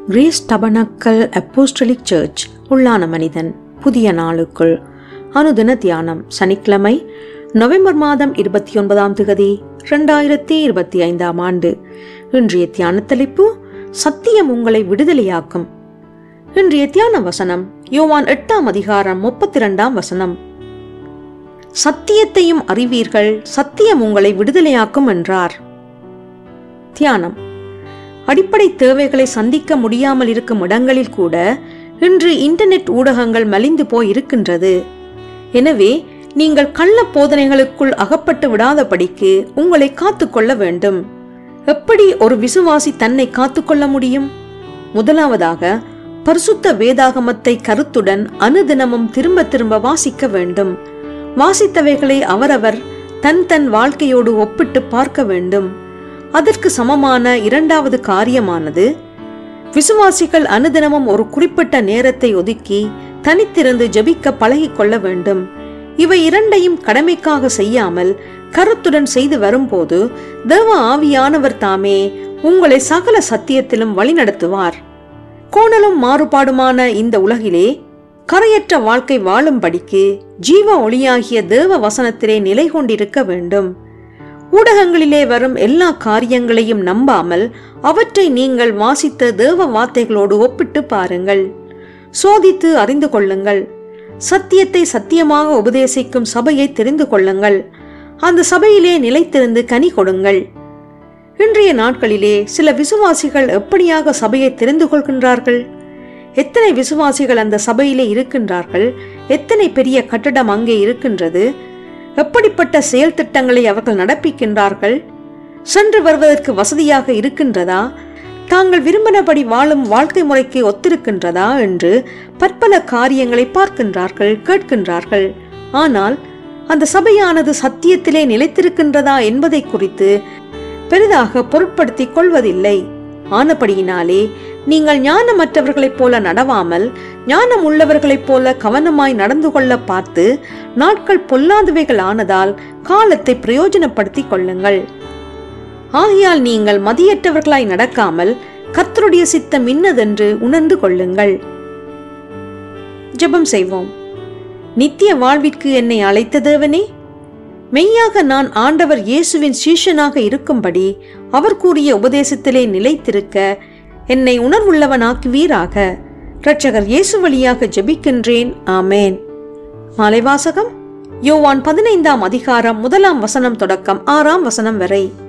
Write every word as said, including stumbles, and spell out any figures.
Grace tabernacle apostolic search உள்ளான மனிதன் புதிய நாளுக்குள் அனுதின தியானம் சனிக்கிழமை நவம்பர் மாதம் இருபத்தி ஒன்பதாம் திகதி இரண்டாயிரத்தி இருபத்தி ஐந்தாம் ஆண்டு. இன்றைய தியான தலைப்பு சத்தியம் உங்களை விடுதலையாக்கும். இன்றைய தியான வசனம் யோவான் எட்டாம் அதிகாரம் முப்பத்தி இரண்டாம் வசனம். சத்தியத்தையும் அறிவீர்கள், சத்தியம் உங்களை விடுதலையாக்கும் என்றார். தியானம். அடிப்படை தேவைகளை சந்திக்க முடியாமல் இருக்கும் இடங்களில் கூட இன்று இன்டர்நெட் ஊடகங்கள் மலிந்து போய் இருக்கின்றது. எனவே நீங்கள் கள்ள போதனைகளுக்குள் அகப்பட்டு விடாதபடிக்கு உங்களை காத்துக்கொள்ள வேண்டும். எப்படி ஒரு விசுவாசி தன்னை காத்துக்கொள்ள முடியும்? முதலாவதாக, பரிசுத்த வேதாகமத்தை கருத்துடன் அனுதினமும் திரும்ப திரும்ப வாசிக்க வேண்டும். வாசித்தவைகளை அவரவர் தன் தன் வாழ்க்கையோடு ஒப்பிட்டு பார்க்க வேண்டும். அதற்கு சமமான இரண்டாவது காரியமானது, விசுவாசிகள் அனுதினமும் ஒரு குறிப்பிட்ட நேரத்தை ஒதுக்கி தனித்திருந்து ஜெபிக்க பழகிக் கொள்ள வேண்டும். இவை இரண்டையும் கடமைக்காக செய்யாமல் கருத்துடன் செய்து வரும்போது தேவ ஆவியானவர் தாமே உங்களை சகல சத்தியத்திலும் வழிநடத்துவார். கோணலும் மாறுபாடுமான இந்த உலகிலே கரையற்ற வாழ்க்கை வாழும்படிக்கு ஜீவ ஒளியாகிய தேவ வசனத்திலே நிலை கொண்டிருக்க வேண்டும். ஊடகங்களிலே வரும் எல்லா காரியங்களையும் நம்பாமல் அவற்றை நீங்கள் வாசித்த தேவ வார்த்தைகளோடு ஒப்பிட்டு பாருங்கள். சோதித்து அறிந்து கொள்ளுங்கள். சத்தியத்தை சத்தியமாக உபதேசிக்கும் சபையை தெரிந்து கொள்ளுங்கள். அந்த சபையிலே நிலைத்திருந்து கனி கொடுங்கள். இன்றைய நாட்களிலே சில விசுவாசிகள் எப்படியாக சபையை தெரிந்து கொள்கின்றார்கள்? எத்தனை விசுவாசிகள் அந்த சபையிலே இருக்கின்றார்கள்? எத்தனை பெரிய கட்டடம் அங்கே இருக்கின்றது? எப்படிப்பட்ட செயல் திட்டங்களை அவர்கள் நடப்பிக்கின்றார்கள்? சென்று வருவதற்கு வசதியாக இருக்கின்றதா? தாங்கள் விரும்பினபடி வாழும் வாழ்க்கை முறைக்கு ஒத்திருக்கின்றதா என்று பற்பல காரியங்களை பார்க்கின்றார்கள், கேட்கின்றார்கள். ஆனால் அந்த சபையானது சத்தியத்திலே நிலைத்திருக்கின்றதா என்பதை குறித்து பெரிதாக பொருட்படுத்திக் கொள்வதில்லை. ஆனபடியினாலே நீங்கள் ஞானமற்றவர்களைப் போல நடவாமல் ஞானம் உள்ளவர்களைப் போல கவனமாய் நடந்து கொள்ள பார்த்து நாட்கள் பொல்லாதவைகள் ஆனதால் காலத்தை பிரயோஜனப்படுத்திக் கொள்ளுங்கள். ஆகையால் நீங்கள் மதியற்றவர்களாய் நடக்காமல் கர்த்தருடைய சித்தம் இன்னதென்று உணர்ந்து கொள்ளுங்கள். ஜெபம் செய்வோம். நித்திய வாழ்விற்கு என்னை அழைத்த தேவனே, மெய்யாக நான் ஆண்டவர் இயேசுவின் சீஷனாக இருக்கும்படி அவர் கூறிய உபதேசத்திலே நிலைத்திருக்க என்னை உணர்வுள்ளவனாக்குவீராக. இரட்சகர் இயேசு வழியாக ஜெபிக்கின்றேன். ஆமேன். மாலை வாசகம் யோவான் பதினைந்தாம் அதிகாரம் முதலாம் வசனம் தொடக்கம் ஆறாம் வசனம் வரை.